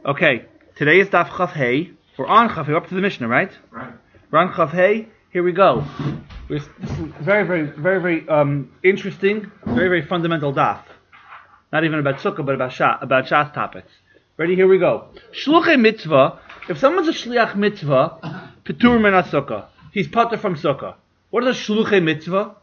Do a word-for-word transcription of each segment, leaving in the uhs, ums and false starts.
Okay, today is Daf Chaf Hey. We're on Chaf Hey, we're up to the Mishnah, right? Right. We're on Chaf Hey. Here we go. This is very, very, very, very um, interesting, very, very fundamental Daf. Not even about Sukkah, but about Shas, about Shas topics. Ready? Here we go. Shluchei mitzvah. If someone's a shliach mitzvah, petur min Sukkah. He's patur from Sukkah. What is a shluchei mitzvah?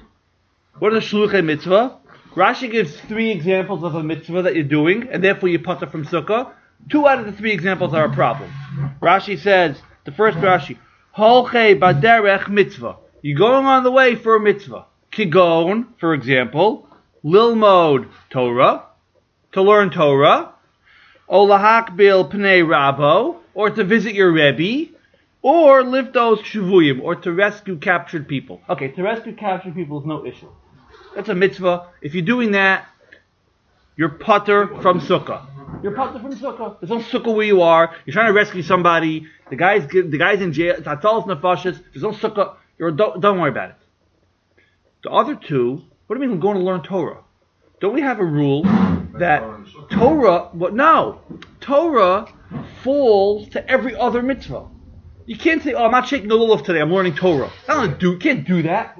What is a shluchei mitzvah? Rashi gives three examples of a mitzvah that you're doing, and therefore you patur from Sukkah. Two out of the three examples are a problem. Rashi says, the first Rashi, Holchei baderech mitzvah. You're going on the way for a mitzvah. Kigon, for example, lilmod Torah, to learn Torah, o lahakbil pnei rabo, or to visit your Rebbe, or liftos shuvuyim, or to rescue captured people. Okay, to rescue captured people is no issue. That's a mitzvah. If you're doing that, you're patur from Sukkah. You're patur from Sukkah. There's no Sukkah where you are. You're trying to rescue somebody. The guy's the guy's in jail. It's Atalas Nefashis. There's no Sukkah. You're, don't, don't worry about it. The other two, what do you mean we're going to learn Torah? Don't we have a rule that Torah, what, no, Torah falls to every other mitzvah. You can't say, oh, I'm not shaking the lulav today, I'm learning Torah. I don't do, can't do that.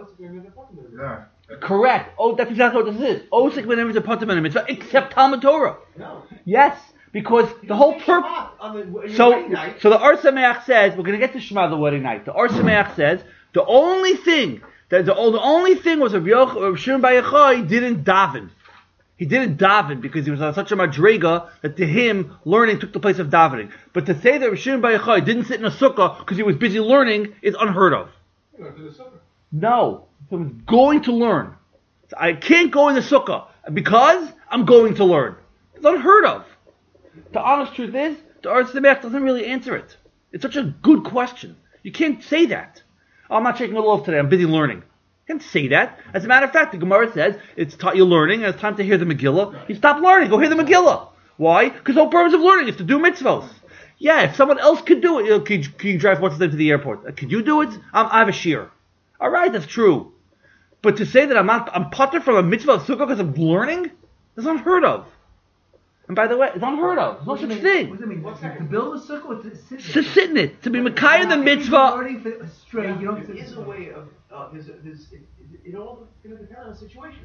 Yeah. Correct. Oh, that's exactly what this is. Oh, six minutes a patur min mitzvah, except Talmud Torah. No. Yes, because the whole purpose. So, so the Or Sameach says, we're going to get to Shema the wedding night. The Or Sameach says, the only thing, that the, the only thing was Rav Yoch- Rav Shimon Bar Yochai didn't daven. He didn't daven because he was on such a madrega that to him, learning took the place of davening. But to say that Rav Shimon Bar Yochai didn't sit in a sukkah because he was busy learning is unheard of. You went to the sukkah. No. He was going to learn. So I can't go in the sukkah because I'm going to learn. It's unheard of. The honest truth is, the Or Sameach doesn't really answer it. It's such a good question. You can't say that. Oh, I'm not taking a lulav today, I'm busy learning. You can't say that. As a matter of fact, the Gemara says, it's taught you learning, and it's time to hear the Megillah. You stop learning, go hear the Megillah. Why? Because the whole purpose of learning is to do mitzvos. Yeah, if someone else could do it, you know, can, you, can you drive what's name to the airport? Uh, could you do it? Um, I have a shear. Alright, that's true. But to say that I'm not, I'm patur from a mitzvah of sukkah because I'm learning, that's unheard of. And by the way, it's unheard of. There's no such mean, thing. What does it mean? What's to, to build a sukkah or to sit in To it? sit in it, to be Mekayah the If you're mitzvah. learning for straight, you don't There sit is in a it. way of, uh, there's, a, there's, it, it, it all going to depend on the situation.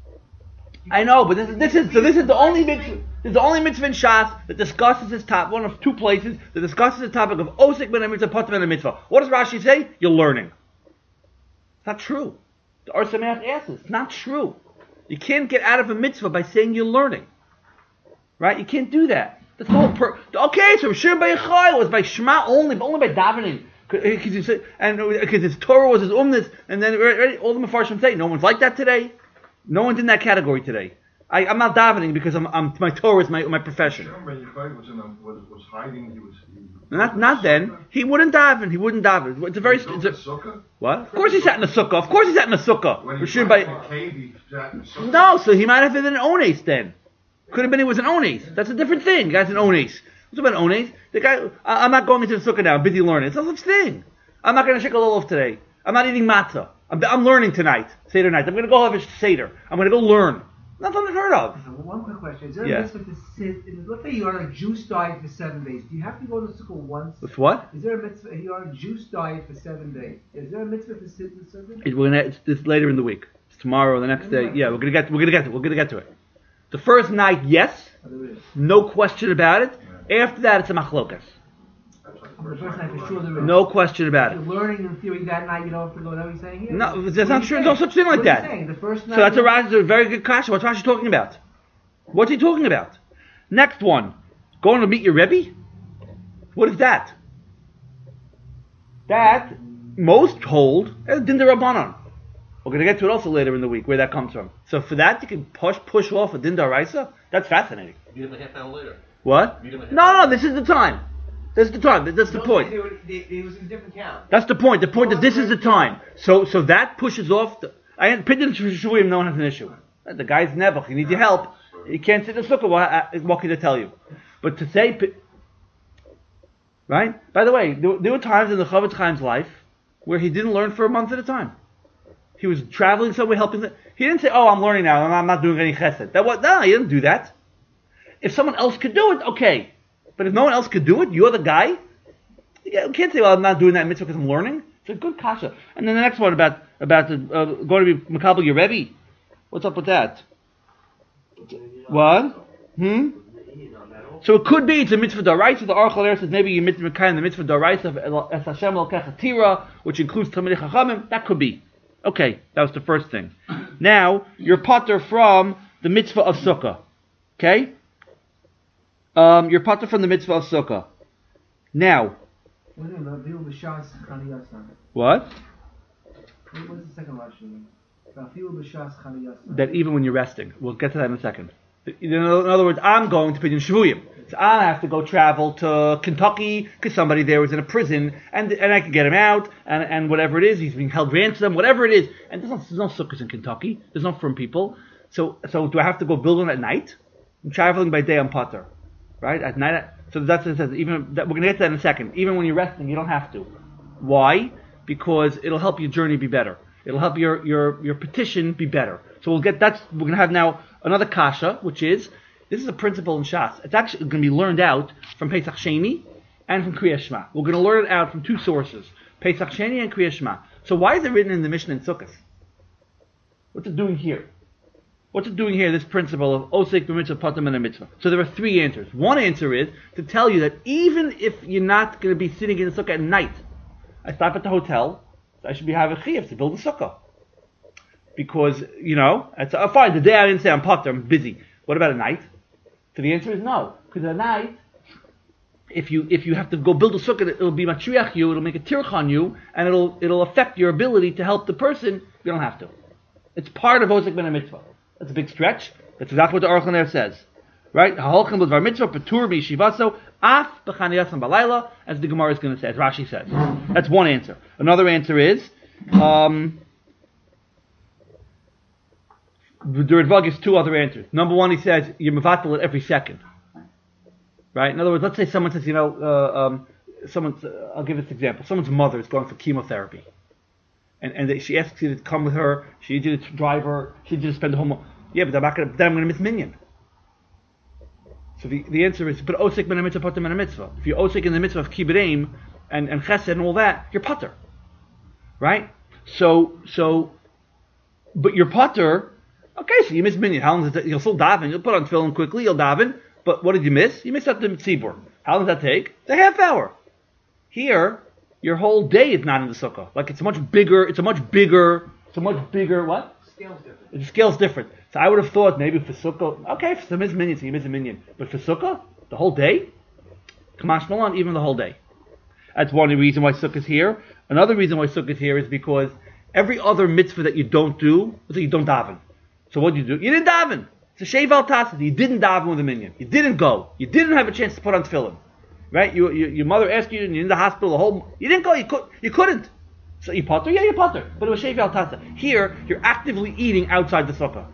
You I know, but this is this is so this is the only mitzvah. This is the only mitzvah in Shas that discusses this topic. One of two places that discusses the topic of osik ben mitzvah, patur ben mitzvah. What does Rashi say? You're learning. It's not true. The Or Sameach asks, it's not true. You can't get out of a mitzvah by saying you're learning. Right? You can't do that. That's the whole per- Okay, so Shimon Bar Yochai was by Shema only, but only by davening. Because and because his Torah was his umnis, and then ready, all the Mefarshim say, no one's like that today. No one's in that category today. I, I'm not davening because I'm, I'm my Torah is my my profession. Shimon Bar Yochai was, in a, was, was hiding. He was. He, Not not then. He wouldn't daven. He wouldn't daven. It's a very. He built It's a, a sukkah? what? Of course he sat in a sukkah. Of course he sat in a sukkah. When he Shimon was Bar- in the cave, he sat in the sukkah. No, so he might have been an ones then. Could have been he was an ones. That's a different thing. The guy's an ones. What's about ones? The guy. I, I'm not going into the sukkah now. I'm busy learning. It's no such thing. I'm not going to shake a lulav today. I'm not eating matzah. I'm, I'm learning tonight. Seder night. I'm going to go have a seder. I'm going to go learn. That's unheard of. So one quick question: is there Yeah. a mitzvah to sit? In, let's say you're on a juice diet for seven days. Do you have to go to the sukkah once? With what? Is there a mitzvah? You're on a juice diet for seven days. Is there a mitzvah to sit in the sukkah? It, we're gonna, it's, it's later in the week. It's tomorrow or the next day. Yeah, we're gonna get. We're gonna get to. We're gonna get to it. The first night, yes, Oh, there is. no question about it. After that, it's a machlokas. That's like On the first first night, night. for sure there is. No question about You're it. learning in theory that night. You don't have to go. Is that what he's saying here? No, that's What not he's true. saying? No such thing like What that. he's saying, the first night. So that's a Rashi, that's a very good question. What's Rashi talking about? What's he talking about? Next one, going to meet your Rebbe. What is that? That most hold as din d'Rabbanan. We're going to get to it also later in the week where that comes from. So for that you can push push off a din d'Oraisa. That's fascinating. Meet him a half hour later. What? Meet him a half No, hour no, this is the time. This is the time. That's the Don't point. say They, were, they, they was in a different town. That's the point. The point that this is the time. So so that pushes off the. I Pidyon Shuvim, no one has an issue. The guy's Nebuch. He needs your help. He can't sit in the sukkah. What, what can I tell you? But to say, right? By the way, there, there were times in the Chavetz Chaim's life where he didn't learn for a month at a time. He was traveling somewhere, helping. He didn't say, "Oh, I'm learning now, and I'm not doing any chesed." That was no, he didn't do that. If someone else could do it, okay. But if no one else could do it, you're the guy. Yeah, you can't say, well, I'm not doing that mitzvah because I'm learning. It's a good kasha. And then the next one about about the, uh, going to be makabel your Rebbe. What's up with that? What? Hmm? So it could be it's a mitzvah d'oraisa. The Aruch LaNer says maybe you mitzvah kind the mitzvah d'oraisa of Es Hashem Elokecha Tira, which includes Talmidei Chachamim. That could be. Okay, that was the first thing. Now you're pater from the mitzvah of sukkah. Okay? Um, you're pater from the mitzvah of sukkah. Now. What? What's the second Rashi? That even when you're resting. We'll get to that in a second. In other words, I'm going to Pidyon Shvuyim. So I have to go travel to Kentucky because somebody there was in a prison, and and I can get him out, and, and whatever it is, he's being held ransom, whatever it is. And there's no, there's no sukkahs in Kentucky. There's no firm people. So so do I have to go build one at night? I'm traveling by day on Potter, right? At night. So that's what it says. Even that, we're going to get to that in a second. Even when you're resting, you don't have to. Why? Because it'll help your journey be better. It'll help your your your petition be better. So we'll get that's we're going to have now another kasha, which is this is a principle in Shas. It's actually going to be learned out from Pesach Sheni and from Kriyas Shema. We're going to learn it out from two sources, Pesach Sheni and Kriyas Shema. So why is it written in the Mishnah in Sukkot? What's it doing here? What's it doing here? This principle of osek b'mitzvah patam and a mitzvah. So there are three answers. One answer is to tell you that even if you're not going to be sitting in the sukkah at night, I stop at the hotel, so I should be having chiyuv to build a sukkah. Because, you know, it's uh, fine, the day I didn't say I'm pater, I'm busy. What about at night? So the answer is no. Because at night, if you if you have to go build a sukkah, it'll be matriach you, it'll make a tirch on you, and it'll it'll affect your ability to help the person. You don't have to. It's part of osek ben mitzvah. That's a big stretch. That's exactly what the Aruch LaNer says. Right? Ha'olchem l'dvar mitzvah, patur b'yeshivaso, af b'chaniyasam balayla, as the Gemara is going to say, as Rashi says. That's one answer. Another answer is, um, the Ritva gives two other answers. Number one, he says, you're mevatel it every second. Right? In other words, let's say someone says, you know, uh, um, someone's, uh, I'll give this example. Someone's mother is going for chemotherapy. And and they, she asks you to come with her, she needs you to drive her, she needs you to spend the whole month. Yeah, but I'm not gonna, then I'm going to miss minyan. So the, the answer is, but osek ben mitzvah pater ben mitzvah. If you osek in the mitzvah of kibbutz and, and chesed and all that, you're pater. Right? So, so, but you're pater. Okay, so you miss minyan. How long does it take? You'll still daven. You'll put on tefillin quickly. You'll daven. But what did you miss? You missed out the tzibur. How long does that take? It's a half hour. Here, your whole day is not in the sukkah. Like it's a much bigger. It's a much bigger. It's a much bigger. What? Scale's different. The scale's different. So I would have thought maybe for sukkah. Okay, for some miss minyan, so you miss a minyan. But for sukkah, the whole day. Kamash Malan, even the whole day. That's one reason why sukkah is here. Another reason why sukkah is here is because every other mitzvah that you don't do, so you don't daven. So what do you do? You didn't daven. It's a sheiv al tasad. You didn't daven with a minyan. You didn't go. You didn't have a chance to put on tefillin. Right? You, you, your mother asked you, and you're in the hospital. The whole you didn't go. You could. You couldn't. So you pater? Yeah, you pater. But it was sheiv al tasad. Here, you're actively eating outside the sukkah.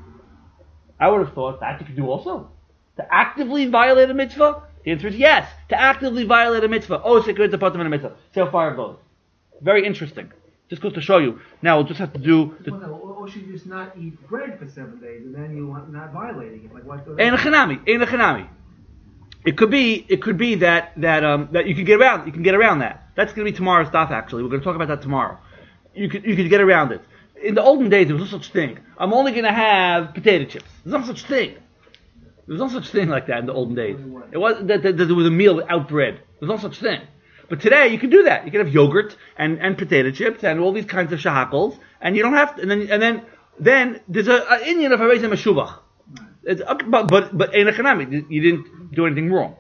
I would have thought that you could do also. To actively violate a mitzvah? The answer is yes. To actively violate a mitzvah. Oh, secret to pater a mitzvah. See how far it goes. Very interesting. Just goes to show you. Now we'll just have to do. The well, no, or should you just not eat bread for seven days and then you are not violating it? Like what? Ein chanami, ein chanami. It could be, it could be that that um that you can get around. You can get around that. That's going to be tomorrow's stuff. Actually, we're going to talk about that tomorrow. You could you could get around it. In the olden days, there was no such thing. I'm only going to have potato chips. There's no such thing. There was no such thing like that in the olden days. It was that, that, that there was a meal without bread. There's no such thing. But today you can do that. You can have yogurt and, and potato chips and all these kinds of shahakals, and you don't have to. And then and then then there's a, an Indian of harei meshubach. It's but but but ein economic. You didn't do anything wrong.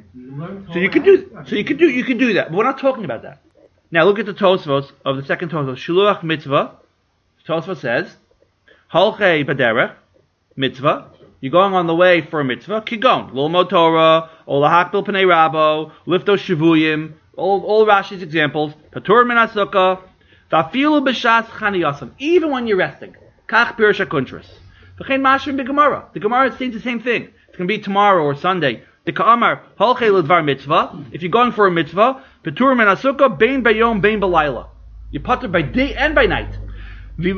So you can do so you can do you can do that. But we're not talking about that. Now look at the Tosfos of the second Tosfos. Shiluach mitzvah. Tosfos says, Halchei baderech mitzvah. You're going on the way for a mitzvah. Kigon lilmod Torah, olahakbil pnei rabo, liftos shavuyim. All, all Rashi's examples. Patur min hasukah, vafilu b'shas chaniyasam. Even when you're resting. Kach pirush hakuntras. V'chein mashrim b'gemara. The Gemara says the same thing. It's going to be tomorrow or Sunday. The ka'amar halchei l'dvar mitzvah. If you're going for a mitzvah, patur min hasukah, bein bayom, bein balayla. You patur by day and by night.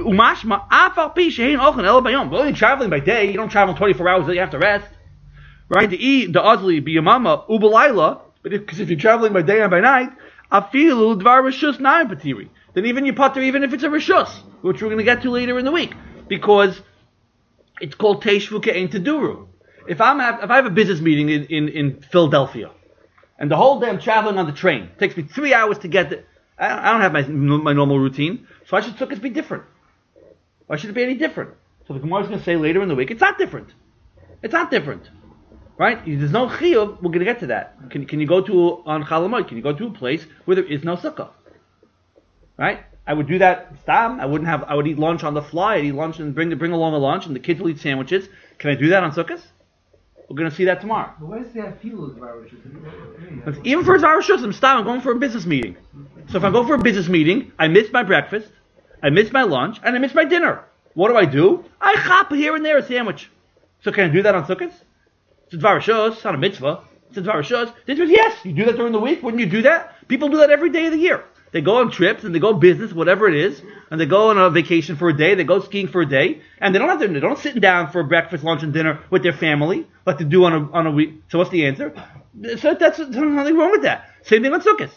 Umashma afal pi shehein ochin el bayom. Well, you're traveling by day. You don't travel twenty-four hours. You have to rest. right? The e the Azli biyamama ubalayla, but because if, if you're traveling by day and by night, afilu dvar rishus nine patiri. Then even you pater, even if it's a rishus, which we're going to get to later in the week, because it's called teishvu ke'en teduru. If I'm have, if I have a business meeting in, in, in Philadelphia, and the whole day I'm traveling on the train, it takes me three hours to get there. I don't, I don't have my my normal routine, so I should sukkahs be different. Why should it be any different? So the Gemara is going to say later in the week, it's not different. It's not different. Right? There's no chiyuv. We're going to get to that. Can, can you go to, on Chalamoid, can you go to a place where there is no sukkah? Right? I would do that stam. I wouldn't have, I would eat lunch on the fly. I'd eat lunch and bring, bring along a lunch, and the kids will eat sandwiches. Can I do that on sukkahs? We're going to see that tomorrow. But why does that feel as Varishus? Even for Varishus, I'm stam, I'm going for a business meeting. So if I go for a business meeting, I miss my breakfast, I miss my lunch, and I miss my dinner. What do I do? I chop here and there a sandwich. So can I do that on sukkahs? It's a Varishus, it's not a mitzvah. It's a Varishus. The answer is yes. You do that during the week. Wouldn't you do that? People do that every day of the year. They go on trips and they go business, whatever it is, and they go on a vacation for a day. They go skiing for a day, and they don't have to. They don't sit down for breakfast, lunch, and dinner with their family like they do on a on a week. So what's the answer? So that's there's nothing wrong with that. Same thing on sukkahs.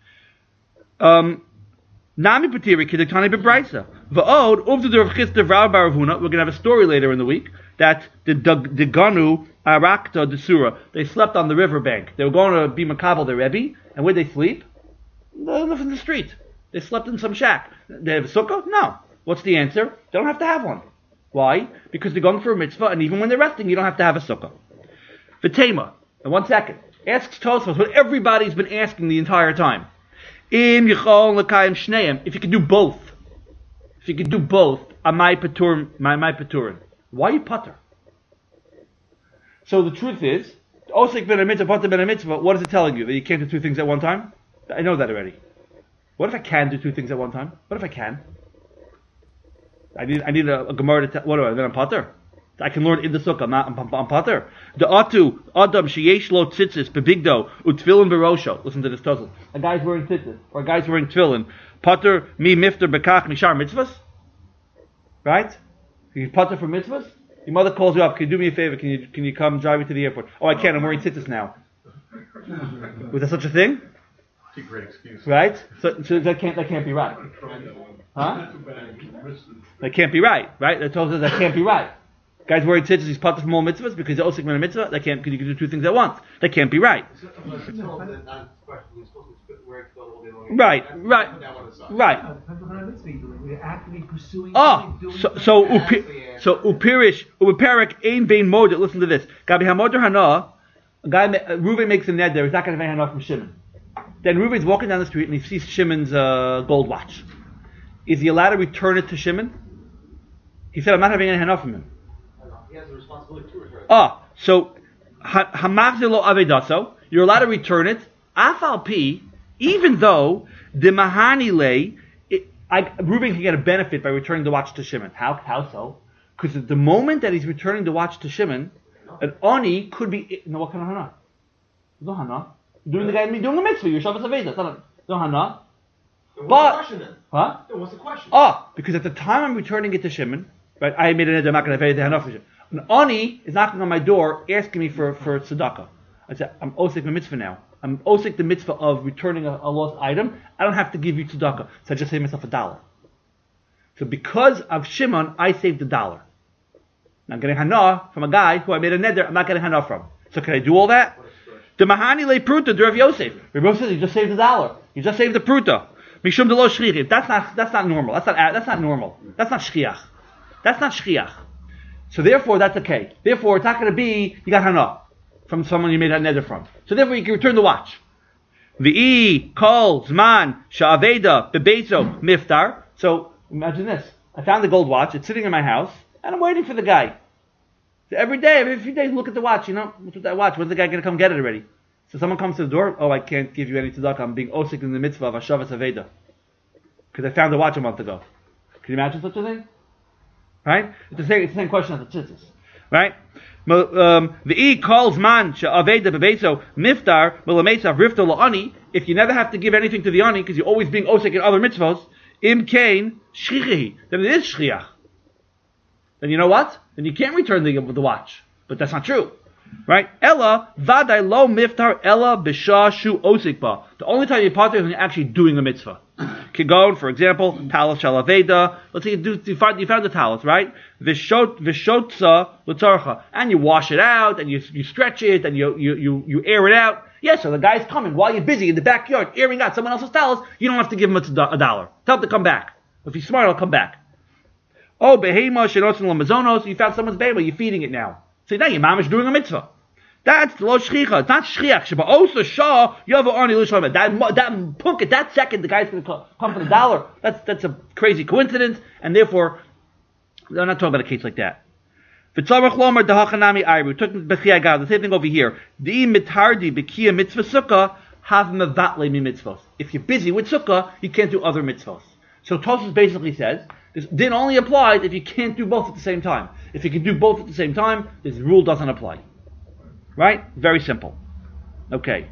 Um, Nami patiri kidetani bebraisa va'od uvdu der chista v'ar baravuna. We're gonna have a story later in the week that the the ganu arakta desura. They slept on the riverbank. They were going to be makabel their rebbe, and where they sleep? They live in the street. They slept in some shack. They have a sukkah? No. What's the answer? They don't have to have one. Why? Because they're going for a mitzvah, and even when they're resting, you don't have to have a sukkah. V'tema. And one second. Asks Tosfos what everybody's been asking the entire time. Im yichol l'kayim shneim. If you could do both. If you could do both. Amai paturim. Amai paturim. Why you putter? So the truth is, osik ben a mitzvah, putter ben a mitzvah, what is it telling you? That you can't do two things at one time? I know that already. What if I can do two things at one time? What if I can? I need I need a, a Gemara to tell. What do I? Then I'm pater. I can learn in the sukkah. I'm, I'm, I'm, I'm pater. The atu adam sheyesh lo tzitzis bebigdo utfilin berosho. Listen to this puzzle. A guy's wearing tzitzis or a guy's wearing tefillin. Pater mi mifter bekach mishar mitzvahs. Right? You pater for mitzvahs. Your mother calls you up. Can you do me a favor? Can you can you come drive me to the airport? Oh, I can't. I'm wearing tzitzis now. Was there such a thing? It's a great excuse. Right? So, so that can't that can't be right. Huh? That can't be right, right? That tells us that can't be right. Guy's wearing tzitzis, he's part of more mitzvahs because he's osik min a mitzvah. That can't, because you can do two things at once. That can't be right. Right, right, right. We're actively pursuing. Oh, so so upi, so upirish upiperik ein bein moder. Listen to this. Gabi hamoder hana. A guy, Reuven makes a neder. He's not going to have hana from Shimon. Then Reuven's walking down the street and he sees Shimon's uh, gold watch. Is he allowed to return it to Shimon? He said, I'm not having any hana from him. He has a responsibility to return it. Ah, so hamachzilo avedaso. You're allowed to return it. Afal pi, even though the mahani lay, Reuven can get a benefit by returning the watch to Shimon. How? How so? Because at the moment that he's returning the watch to Shimon, an oni could be no. What kind of hana? No hana. Doing the guy doing a mitzvah. You're Shabbos Aveda. It's not a, no hana. Then what's But the question then? huh? Then what's the question? Ah, because at the time I'm returning it to Shimon, right? I made an I'm not going to pay the hana for Shimon. An oni is knocking on my door asking me for for tzedakah. I said, I'm osik the mitzvah now. I'm osik the mitzvah of returning a, a lost item. I don't have to give you tzedakah. So I just saved myself a dollar. So because of Shimon, I saved a dollar. Now I'm getting hana from a guy who I made a neder. I'm not getting hana from. So can I do all that? The mahani le pruta de Rav Yosef. Rav Yosef says he just saved a dollar. He just saved the pruta. Mishum de lo shchiach. That's not that's not normal. That's not that's not normal. That's not shchiach. That's not shchiach. So therefore, that's okay. Therefore, it's not going to be you got hana from someone you made that neder from. So therefore, you can return the watch. V'i kol zman sha'aveda bebeitzo miftar. So imagine this: I found the gold watch. It's sitting in my house, and I'm waiting for the guy. So every day, every few days, look at the watch. You know, what's with that watch? When's the guy going to come get it already? So someone comes to the door. Oh, I can't give you any tzedakah. I'm being osik in the mitzvah of Hashavas Aveda because I found the watch a month ago. Can you imagine such a thing? Right? It's the same, it's the same question as the tzitzis. Right? The calls man she'aveda bebeitzo miftar melamesav rifto la'ani. If you never have to give anything to the ani because you're always being osik in other mitzvahs, im kain shchichi. Then it is shchiach. Then you know what? Then you can't return the the watch. But that's not true. Right? Ella vaday lo miftar ella b'shah shu osik ba. The only time you pater is when you're actually doing a mitzvah. Kigon, for example, talis shalaveda. Let's say you do you find you found the talis, right? Vishot vishotza l'tzarcha, and you wash it out, and you you stretch it, and you you you you air it out. Yes, so the guy's coming while you're busy in the backyard airing out someone else's talis. You don't have to give him a, a dollar. Tell him to come back. If he's smart, he'll come back. Oh, behema shenotzin lamazonos. You found someone's behema, you're feeding it now. So now your mom is doing a mitzvah. That's the lo shchicha. It's not shchiach. Sheba osa shah yavo ani l'shalom. That that punk at that second, the guy's going to come for the dollar. That's that's a crazy coincidence, and therefore, they're not talking about a case like that. V'tzarach lomer dehachanami ayru. Took b'chiyah gad. The same thing over here. Di mitardi b'kiyah mitzvah sukkah have mevatle mi mitzvos. If you're busy with sukkah, you can't do other mitzvos. So Tosfos basically says this din only applies if you can't do both at the same time. If you can do both at the same time, this rule doesn't apply. Right? Very simple. Okay.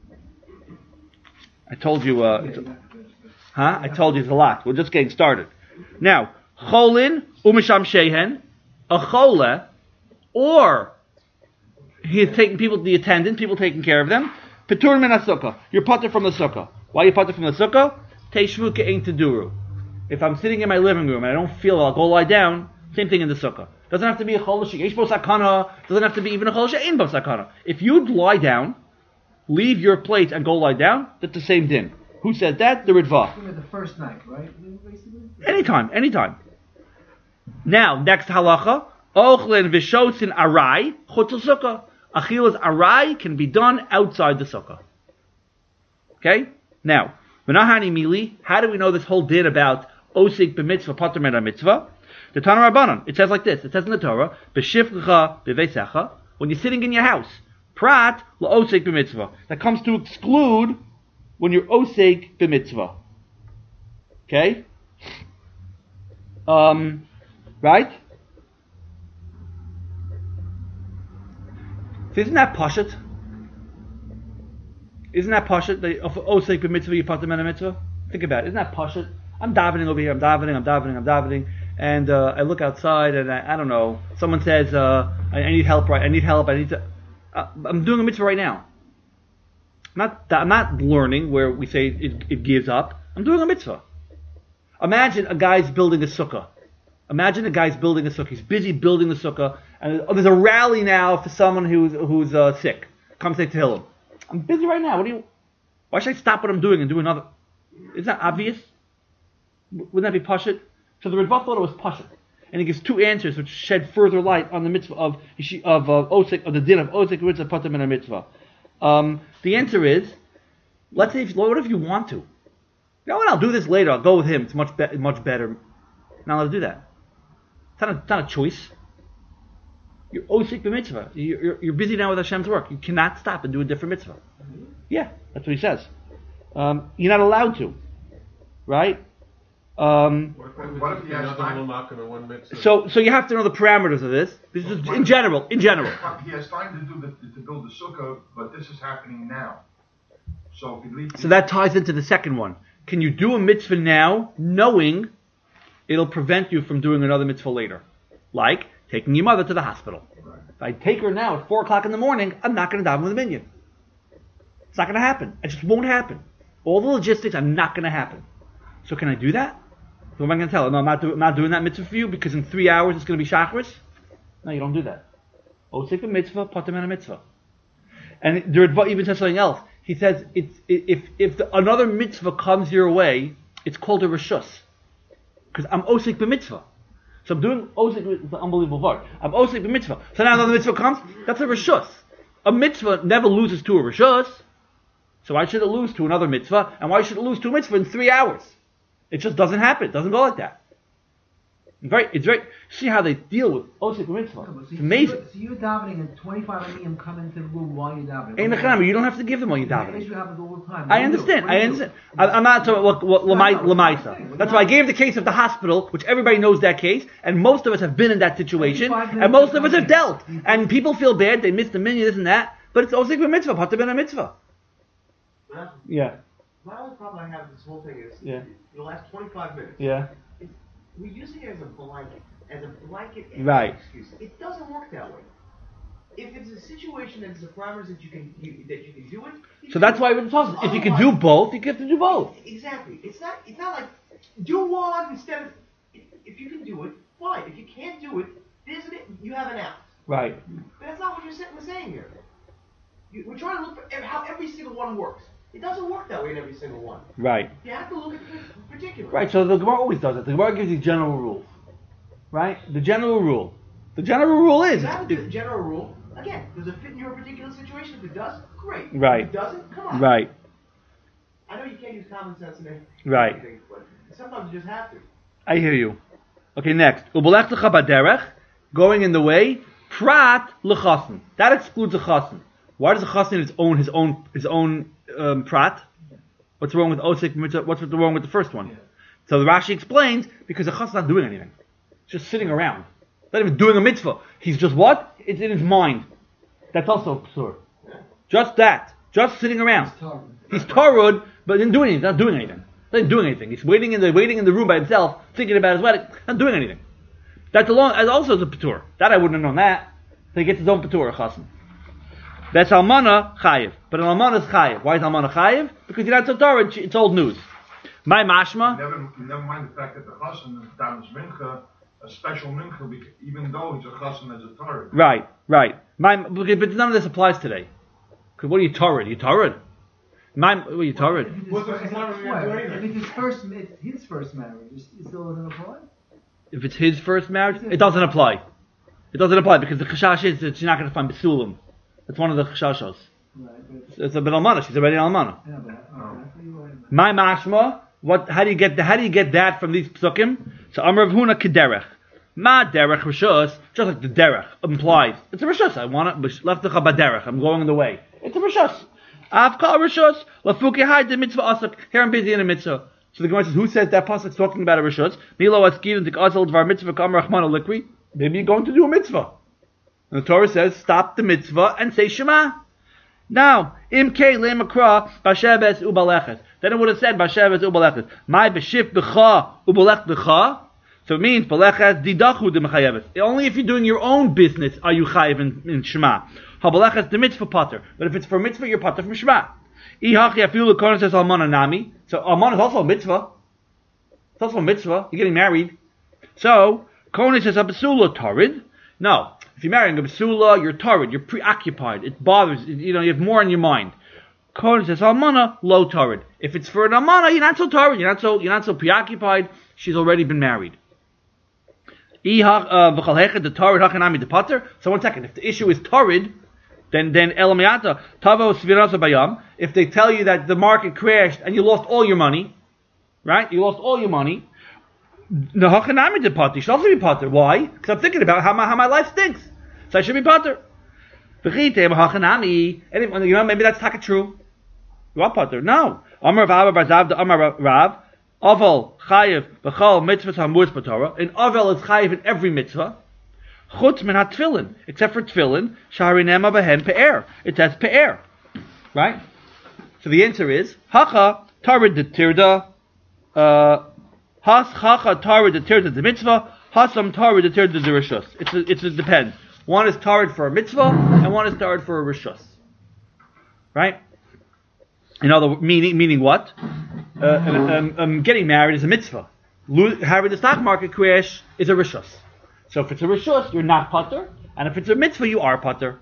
I told you, uh, it's, huh? I told you it's a lot. We're just getting started. Now, cholin umisham shehen, a chole, or he's taking people, the attendant, people taking care of them. Petur min sukkah. You're putter from the sukkah. Why are you putter from the sukkah? Teishvu ke'ein teduru. If I'm sitting in my living room and I don't feel I'll go lie down, same thing in the sukkah. Doesn't have to be a chol she'esh bo sakana. Doesn't have to be even a chol she'ein bo sakana. If you lie down, leave your plate and go lie down, that's the same din. Who said that? The Ritva. The first night, right? Anytime, anytime. Now, next halacha. Ochlin v'shotzin arai chutz sukkah. Achilas arai can be done outside the sukkah. Okay? Now, v'nahani mili, how do we know this whole din about osik b'mitzvah, pater min mitzvah? The Tana Rabbanan, it says like this, it says in the Torah, B'shifcha b'veisecha, when you're sitting in your house, prat la'osek b'mitzvah. That comes to exclude when you're osek b'mitzvah. Okay? Um, right? So isn't that pashut? Isn't that pashut? The osek b'mitzvah, you pater min mitzvah? Think about it, isn't that pashut? I'm davening over here, I'm davening, I'm davening, I'm davening. And uh, I look outside, and I, I don't know. Someone says, uh, I, "I need help. Right? I need help. I need to." Uh, I'm doing a mitzvah right now. I'm not. I'm not learning where we say it, it gives up. I'm doing a mitzvah. Imagine a guy's building a sukkah. Imagine a guy's building a sukkah. He's busy building the sukkah, and oh, there's a rally now for someone who's who's uh, sick. Come say Tehillim. I'm busy right now. What do you? Why should I stop what I'm doing and do another? Isn't that obvious? Wouldn't that be pashut? So the Ritva thought it was pashut, and he gives two answers which shed further light on the mitzvah of of uh, osik, of the din of osik mitzvah pater min mitzvah. Um, the answer is, let's say, if, what if you want to? You know what? I'll do this later. I'll go with him. It's much be- much better. Now let's do that. It's not a, it's not a choice. You're osik b'mitzvah. You're, you're you're busy now with Hashem's work. You cannot stop and do a different mitzvah. Yeah, that's what he says. Um, you're not allowed to, right? Um, What if he has time? so, so you have to know the parameters of this. This is in general. In general. He has time to do the, to build the sukkah, but this is happening now. So if he leaves. So that ties into the second one. Can you do a mitzvah now, knowing it'll prevent you from doing another mitzvah later, like taking your mother to the hospital? Right. If I take her now at four o'clock in the morning, I'm not going to daven with a minion. It's not going to happen. It just won't happen. All the logistics are not going to happen. So can I do that? So what am I going to tell her? No, I'm not, do, I'm not doing that mitzvah for you because in three hours it's going to be shacharis? No, you don't do that. Osik a mitzvah, pater min mitzvah. And the Ritva even says something else. He says it's if if the, another mitzvah comes your way, it's called a reshus. Because I'm osik b'mitzvah. So I'm doing osik, it's an unbelievable word. I'm osik b'mitzvah. So now another mitzvah comes, that's a reshus. A mitzvah never loses to a reshus. So why should it lose to another mitzvah? And why should it lose to a mitzvah in three hours? It just doesn't happen. It doesn't go like that. It's very, it's very. See how they deal with osik mitzvah. No, so It's you- So amazing. you're, so you're davening, and twenty-five of them come into the room while you're davening. Ain't a you don't have to give them while you're That davening. issue happens all the time. I What do you do? understand. What do I you do? understand. I, I'm not talking what, what No, Lamai, no, it's not the Lamaisa. thing. That's why I gave the case of the hospital, which everybody knows that case, and most of us have been in that situation, and most of us have dealt. And people feel bad, they missed the minyan, this and that, but it's osik b'mitzvah, pater min mitzvah. Well, Yeah, My only problem I have with this whole thing is, Yeah. in the last twenty-five minutes, yeah. it's, we're using it as a blanket, as a blanket Right. excuse. It doesn't work that way. if it's a situation that is a parameters that you can you, that you can do it. You So can that's do why it. we're talking. If you can do both, you have to do both. Exactly. It's not. It's not like do one instead of. If, if you can do it, fine. If you can't do it, there's an, you have an out. Right. But that's not what you're saying, we're saying here. You, we're trying to look for ev- how every single one works. It doesn't work that way in every single one. Right. You have to look at the particular. Right. So the Gemara always does it. The Gemara gives you general rules. Right. The general rule. The general rule is. You have a general rule. Again, does it fit in your particular situation? If it does, great. Right. If it doesn't, come on. Right. I know you can't use common sense in everything, Right. but sometimes you just have to. I hear you. Okay. Next. Ubelech lecha baderech, going in the way. Prat lechasn. That excludes a chasn. Why does a chasn its own his own his own um, prat? What's wrong with osik mitzvah? What's wrong with the first one? Yeah. So the Rashi explains because the chasn is not doing anything. It's just sitting around. Not even doing a mitzvah. He's just what? It's in his mind. That's also absurd. Just that. Just sitting around. He's Torud, but didn't do anything. Not doing anything. Not doing anything. He's waiting in the waiting in the room by himself, thinking about his wedding. Not doing anything. That's alone. That's also the patur. That I wouldn't have known that. So he gets his own patur, a chasm. That's almana chayiv. But an almana is chayiv. Why is almana chayiv? Because you're not so Torah. It's old news. My mashma. Never, never mind the fact that the chassan is down his mincha, a special mincha, bec- even though he's a chassan as a Torah. Right, right. My, but none of this applies today. Because what are you Torah? You Torah? My, what are you Torah? If it's What's the his Gemara first- gonna do what? anyway? If it's his first, it's his first marriage, it still doesn't apply. If it's his first marriage, it doesn't apply. It doesn't apply because the chashash is that you're not going to find besulim. That's one of the chashashos. Right, but, It's a bit almana. She's already an almana. yeah, but, okay, that's what you want. My mashma. What? How do you get? The, how do you get that from these psukim? So Amar Rav Huna kederech. Ma derech rishus, just like the derech implies. It's a rishus. I want it. Left the baderech. I'm going in the way. It's a rishus. I've called rishus. Lafuki hide the mitzvah asuk. Here I'm busy in a mitzvah. So the Gemara says, who says that pasuk's talking about a rishus? Milo askiv and tikazal dvar mitzvah kam rachmana likri. Maybe you're going to do a mitzvah. And the Torah says, stop the mitzvah and say Shema. Now, im kei lemakra b'sheves ubalechet. Then it would have said b'sheves ubalechet. My b'shif b'cha ubalech b'cha. So it means balechet didachu d'mechayeves. Only if you're doing your own business are you chayev in, in Shema. Habalechet the mitzvah pater. But if it's for mitzvah, you're pater from Shema. Ihachi afilu l'kohen says almana nami. So almana is also a mitzvah. It's also a mitzvah. You're getting married. So kohen says a basula tarid. No. If you're marrying a basula, you're tarid. You're preoccupied. It bothers. You know, you have more on your mind. Kohen says almana low tarid. If it's for an almana, you're not so tarid. You're not so. You're not so preoccupied. She's already been married. So one second. If the issue is tarid, then then elamiyata tavo svirasa bayam. If they tell you that the market crashed and you lost all your money, right? You lost all your money. The hachanami de pater should also be pater. Why? Because I'm thinking about how my how my life stinks, so I should be pater. Hachanami. You know, maybe that's taka true. You are pater. No. Amar Rav Barzav the Amar Rav. Aval chayiv b'chol mitzvah hamurz b'Torah. And aval is chayiv in every mitzvah. Chutz min ha-tfilin, except for tfilin, sharinema behen pe'er. It says pe'er, right? So the answer is hacha tarid the tirda, uh, has hacha tarid the tirda the mitzvah, hasam tarid the tirda the rishus. It's a, it's a depends. One is tarid for a mitzvah, and one is tarid for a rishus, right? In other meaning, meaning what? Uh, um, um, getting married is a mitzvah. Lo- having the stock market crash is a rishus. So if it's a rishus, you're not pater, and if it's a mitzvah, you are pater.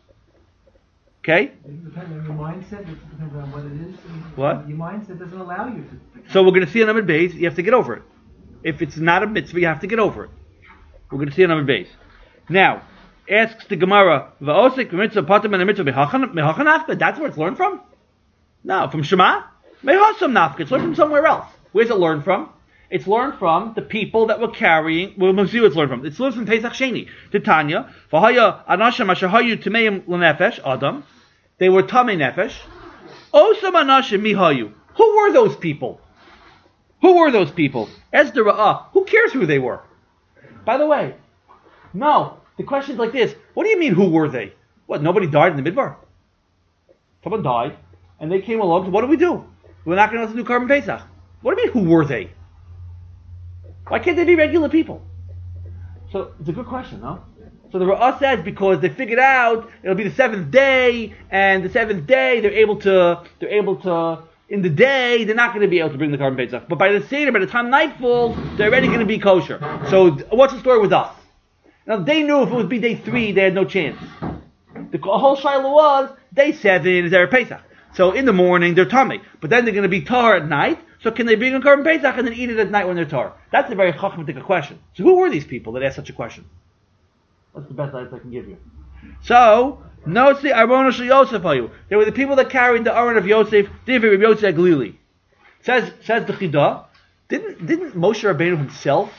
Okay? It depends on your mindset, it depends on what it is. What? Your mindset doesn't allow you to. So we're going to see a number base. You have to get over it. If it's not a mitzvah, you have to get over it. We're going to see a number base. Now, asks the Gemara, "Va'osik mitzvah pater and a mitzvah mehachan nafka." That's where it's learned from? No, from Shema. Mehasam nafka. It's learned from somewhere else. Where's it learned from? It's learned from the people that were carrying. Well, we'll see what it's learned from. It's learned from Pesach Sheni. Titania. V'haya anashim ashahayu tmeim l'nefesh Adam. They were tamei nefesh. Osam anashim mihayu. Who were those people? Who were those people? Ezra Ra'ah. Who cares who they were? By the way, no. The question's like this. What do you mean, who were they? What, nobody died in the midbar? Someone died, and they came along, so what do we do? We're not going to do Carbon Pesach. What do you mean, who were they? Why can't they be regular people? So, it's a good question, no? So the Ra'ah says because they figured out it'll be the seventh day, and the seventh day they're able to, they're able to, in the day they're not going to be able to bring the Karban Pesach. But by the Seder, by the time night falls, they're already going to be kosher. So what's the story with us? Now they knew if it would be day three, they had no chance. The whole Shiloh was day seven is Erev Pesach. So in the morning they're tummy, but then they're going to be tar at night. So can they bring a Karban Pesach and then eat it at night when they're tar? That's a very chachmatic question. So who were these people that asked such a question? That's the best answer I can give you. So, Nosi Aron Shel Yosef Hayu. They were the people that carried the Aron of Yosef. Divrei Rabbi Yosef Glili. Says says the Chidah. Didn't didn't Moshe Rabbeinu himself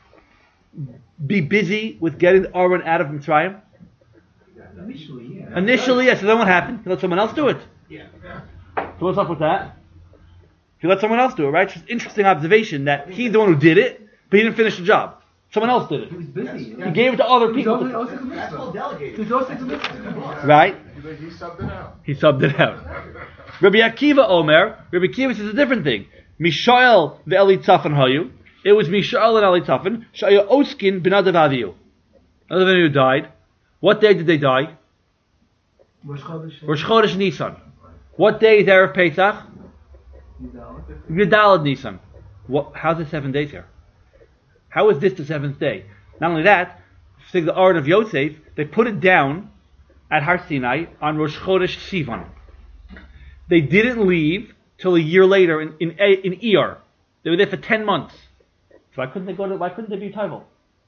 be busy with getting the Aron out of Mitzrayim? Initially, yeah. Initially, yes. So then what happened? He let someone else do it. Yeah. So what's up with that? He let someone else do it, right? It's an interesting observation that he's the one who did it, but he didn't finish the job. Someone else did it. He was busy. He gave it to other He was people. also, to- also That's called delegating. He was also a mitzvah. right? He, he subbed it out. He subbed it out. Rabbi Akiva Omer. Rabbi Akiva says a different thing. Mishael ve'eli tzafan hayu. It was Mishael and Eli Tzafan. Shaya Oskin b'nadav aviyu. Another one who died. What day did they die? Rosh Chodesh. Rosh Chodesh Nisan. What day is Erev Pesach? Gedalad Nisan. What? How's it seven days here? How is this the seventh day? Not only that, say the Aron of Yosef, they put it down at Har Sinai on Rosh Chodesh Sivan. They didn't leave till a year later in in, in Iyar. They were there for ten months. So why couldn't they go to? Why couldn't they be Taival?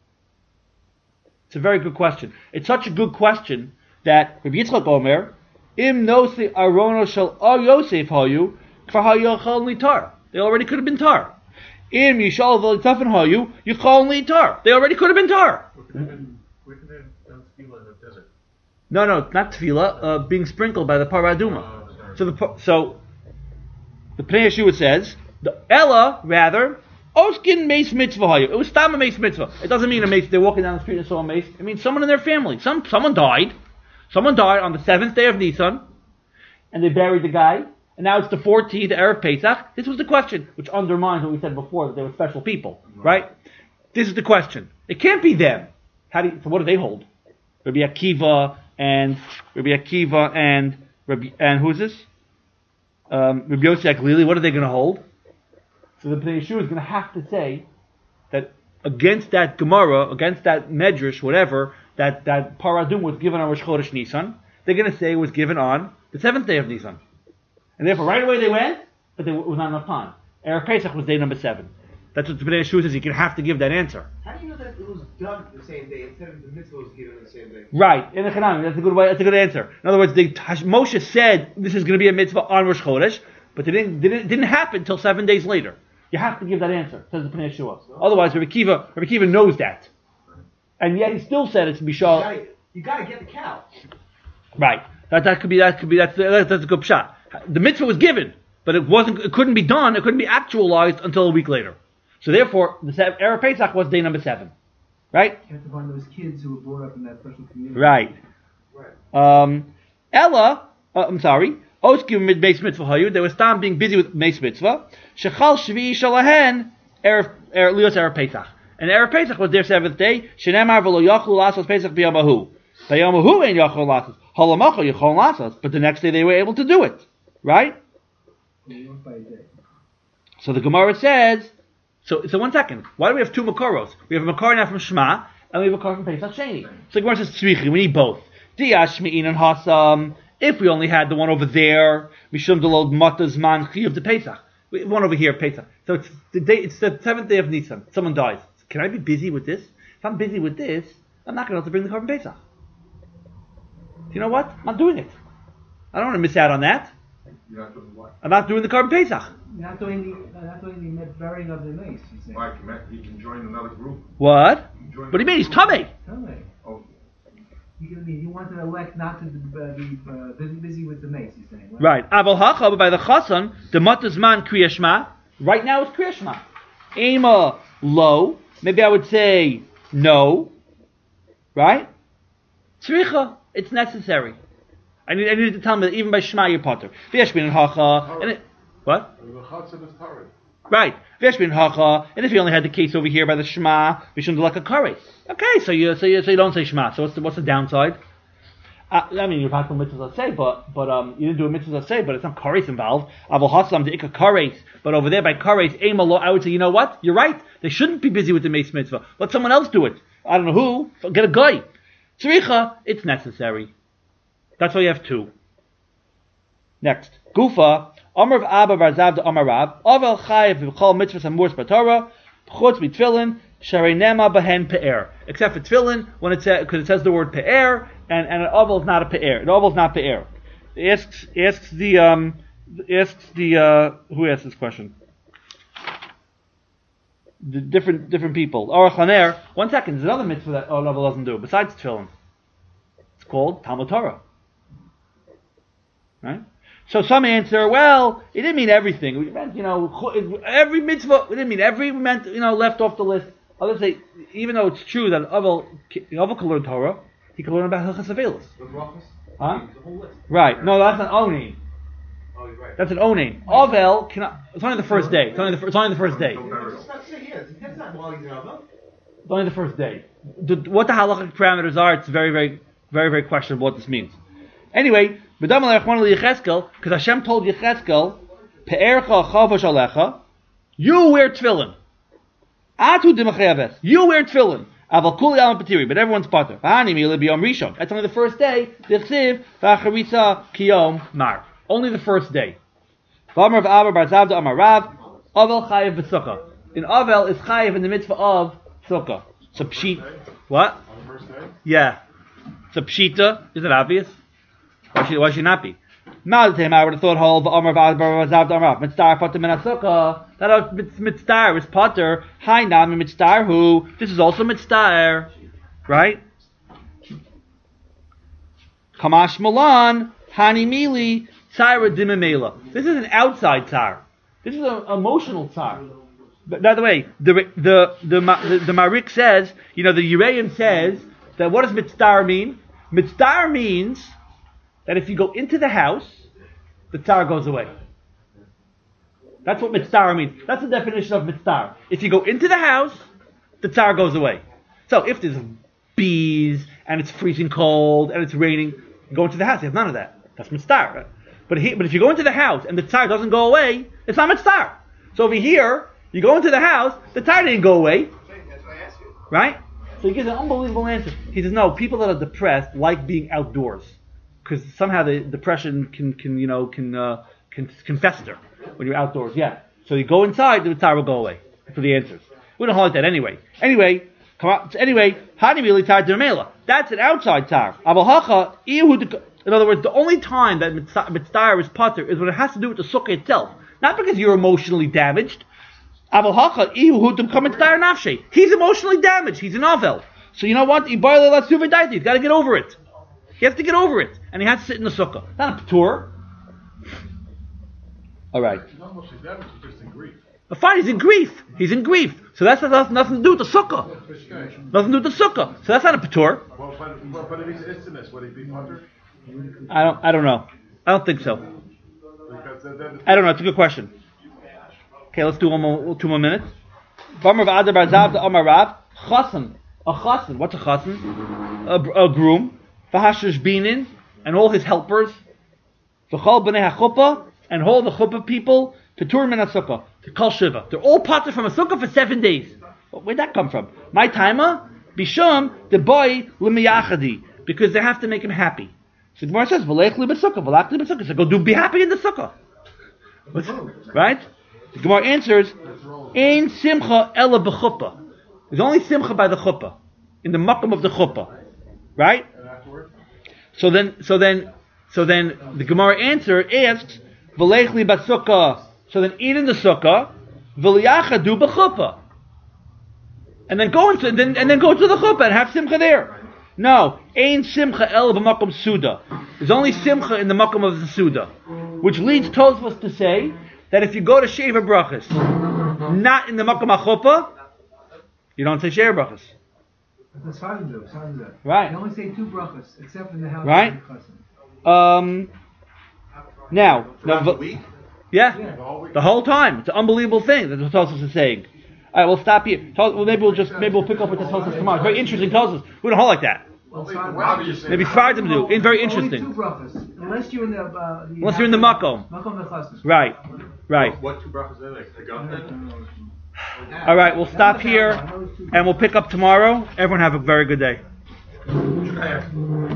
It's a very good question. It's such a good question that Rabbi Yitzchak Omer, Im nosi arono shel Ar Yosef hayu kvar hayachal litar. They already could have been tar. Im yishal v'litzafin hayu yichal litar. They already could have been tar. Where can they, where can they dance tefillah in the desert? No, no, not tefillah. Uh, being sprinkled by the paraduma. Oh, sorry. So the pa- so the Pnei Yeshua says the Ella rather oskin mace mitzvah hayu. It was stam a mace mitzvah. It doesn't mean a mace. They're walking down the street and saw a mace. It means someone in their family. Some someone died. Someone died on the seventh day of Nisan, and they buried the guy. And now it's the fourteenth, Erev Pesach. This was the question, which undermines what we said before, that they were special people, right? This is the question. It can't be them. How do you, so what do they hold? Rabbi Akiva and Rabbi Akiva and Rabbi, and who's this? Um, Rabbi Yosef Glili. What are they going to hold? So the Pnei Yeshua is going to have to say that against that Gemara, against that Medrash, whatever, that that Paradum was given on Rosh Chodesh Nisan, they're going to say it was given on the seventh day of Nisan. And therefore, right away they went, but there was not enough time. Erev Pesach was day number seven. That's what the Pnei Yeshua says. You can have to give that answer. How do you know that it was done the same day instead of the mitzvah was given the same day? Right, in the Chanami, that's a good way. That's a good answer. In other words, the, Moshe said this is going to be a mitzvah on Rosh Chodesh, but it didn't, didn't, didn't happen until seven days later. You have to give that answer, says the Pnei Yeshua. Otherwise, Rabbi Kiva, Rabbi Kiva knows that, and yet he still said it's You Bishal. gotta, you gotta get the cow. Right. That that could be that could be that's that's, that's a good shot. The mitzvah was given, but it wasn't. It couldn't be done. It couldn't be actualized until a week later. So therefore, the Erev Pesach was day number seven. Right. You have to find those kids who were brought up in that special community. Right. Right. Um, Ella, uh, I'm sorry. Oskim mid base mitzvah hayu. They were stam being busy with base mitzvah. Shechal shvi shalahen erev lios erev Pesach. And erev Pesach was their seventh day. Shenemar v'lo yachlu lasos Pesach b'yamahu. B'yamahu ein yachlu lasos. Halamacha yachol lasos. But the next day they were able to do it. Right. So the Gemara says. So so one second. Why do we have two makaros? We have a makar now from Shema, and we have a makar from Pesach Sheni. So the Gemara says tzrichi. We need both. Diyash me'in and hasam. If we only had the one over there, Mishum Delod Matas Man Chiyuv de Pesach. One over here, Pesach. So it's the day. It's the seventh day of Nisan. Someone dies. Can I be busy with this? If I'm busy with this, I'm not going to have to bring the Karban Pesach. Do you know what? I'm not doing it. I don't want to miss out on that. You're not doing what? I'm not doing the Karban Pesach. You're not doing the, uh, not doing the burying of the mace, you say. Mike, he can join another group. What? He can join What do you mean? He's another tummy. Tell me. group. Oh, You, you want to elect not to uh, be uh, busy, busy with the mace, you're saying. Right. Aval Hacha, but by the Chasan, the Matas Man Kriya Shema. Right now it's Kriya Shema. Ema low. Maybe I would say no. Right? Tzricha. It's necessary. I need, I need to tell me that even by Shema you're potter. V'yeshbin and Hacha. And it, what? the Chatzon is Torah. Right. Veshbin hacha, and if you only had the case over here by the Shema, we shouldn't do like a kares. Okay, so you so you so you don't say Shema. So what's the what's the downside? Uh, I mean, you're talking mitzvahs, let's say, but but um, you didn't do a mitzvah, let's say, but it's not kares involved. Avol hasam the ikka kares, but over there by kares aim Allah. I would say, you know what? You're right. They shouldn't be busy with the mace mitzvah. Let someone else do it. I don't know who. Get a guy. Tzricha, it's necessary. That's why you have two. Next, Gufa. Amar Abba Barzav de Amar Rav, Avel Chayev v'chol mitzvahs hamurs b'Torah, chutz b'tfilin, sharei nema behen pe'er. Except for tefillin, when it says, because it says the word pe'er, and, and an Avel is not a pe'er. An Avel is not pe'er. Asks, asks the, um, asks the, uh, who asked this question? The different, different people. Orach Laner, one second, there's another mitzvah that an Avel doesn't do, besides tefillin. It's called Talmud Torah. Right? So some answer, well, it didn't mean everything. It meant, you know, every mitzvah. It didn't mean every. It meant, you know, left off the list. Others say, even though it's true that Avel Avel can learn Torah, he can learn about Hilchas Avelis. Huh? Right. No, that's an oning. Oh, you're right. That's an oning. Avel cannot. It's only the first day. It's only the. It's only the first day. It's not say yes. That's not while he's in Avon. It's only the first day. The, what the halachic parameters are, it's very, very, very, very questionable what this means. Anyway. Because Hashem told Yecheskel, Pe'ercha chavash alecha, you wear tefillin. Atu dimachayaves, you wear tefillin. Aval kuli alam patiri, but everyone's pater. V'hani mi'le b'yom rishon. That's only the first day. Dichsiv v'acharisa kiyom mar. Only the first day. V'amar v'avar bar zavda amar rav, Avel chayev v'sukkah. In Avel is chayev in the mitzvah of sukkah. So pshit. What? On the first day? Yeah. So pshita. Is it obvious? Why should, why should not be? I would have thought whole the Amar V'Adav Amar Mitzvah Pater Min HaSukkah. That Mitzvah is Pater. Hi Nami Mitzvah who. This is also Mitzvah, right? Kamash Malan Hani Mili Tzara Dimimela. This is an outside tzar. This is an emotional tzar. But by the way, the the the the, the Marik says, you know, the Yereim says that what does Mitzvah mean? Mitzvah means that if you go into the house, the tzar goes away. That's what mitzvah means. That's the definition of mitzvah. If you go into the house, the tzar goes away. So if there's bees, and it's freezing cold, and it's raining, you go into the house, you have none of that. That's mitzvah. Right? But, he, but if you go into the house, and the tzar doesn't go away, it's not mitzvah. So over here, you go into the house, the tzar didn't go away. That's what I asked you. Right? So he gives an unbelievable answer. He says, no, people that are depressed like being outdoors. Because somehow the depression can, can you know, can, uh, can, can fester when you're outdoors. Yeah. So you go inside, the tzar will go away. That's what the answer is. We don't hold like that anyway. Anyway, come out. Anyway, Hani Mili Tzar Dermela. That's an outside tzar. Avahacha, in other words, the only time that mitzvah is pater is when it has to do with the sukkah itself. Not because you're emotionally damaged. Avahacha, Ihu come mitzvah nafshe. He's emotionally damaged. He's an avel. So you know what? He's got to get over it. He has to get over it, and he has to sit in the sukkah. Not a patur. All right. He's not mostly damaged, he's just in grief. But fine, he's in grief. He's in grief. So that's has nothing to do with the sukkah. Nothing to do with the sukkah. So that's not a patur. Well, but, but, but if he's istiness, would he be pater? I don't. I don't know. I don't think so. Because then, then I don't know. It's a good question. Okay, let's do one more. Two more minutes. V'amar v'adar bar zavda amar Rav chasen. A chasen. What's a chasen? A, a groom. V'hashish binin and all his helpers. V'chol b'nei hachuppah and all the chuppah people. Patur min ha-sukkah. To kol shiva. They're all patur from a sukkah for seven days. Well, where'd that come from? My timer bishum the boy l'miyachadi because they have to make him happy. So the Gemara says v'lech li b'sukkah v'lach li b'sukkah. So go do be happy in the sukkah. What's, right? The Gemara answers ein simcha ela b'chuppah. There's only simcha by the chuppah in the makom of the chuppah. Right? So then, so then, so then, the Gemara answer asks, "V'lech li b'sukkah." So then, eat in the sukkah, v'liyachadu b'chuppah, and then go into, and then and then go to the chuppah and have simcha there. No, ain't simcha el b'makom suda. There's only simcha in the makom of the suda, which leads Tosfos to say that if you go to sheva brachas, not in the makom hachuppah, you don't say sheva brachas. That's fine to do. Fine to do. Right. You only say two brachas, except in the house. Right. Um. Now, Throughout now the week? Yeah, Yeah. The whole week. the whole time. It's an unbelievable thing that the Tosfos is saying. All right, we'll stop here. Tos- well, maybe we'll just maybe we'll pick up with the Tosfos tomorrow. It's very interesting Tosfos. We don't hold like that. Well, Only it's the not- Wahhabi say Maybe that. Sephardim do. It's very Only two interesting. brachas, unless you're in the. Uh, the Unless you're in the makom. Makom v'chaskas. Right, right. What two brachas are they? The Gafen? All right, we'll stop here and we'll pick up tomorrow. Everyone have a very good day.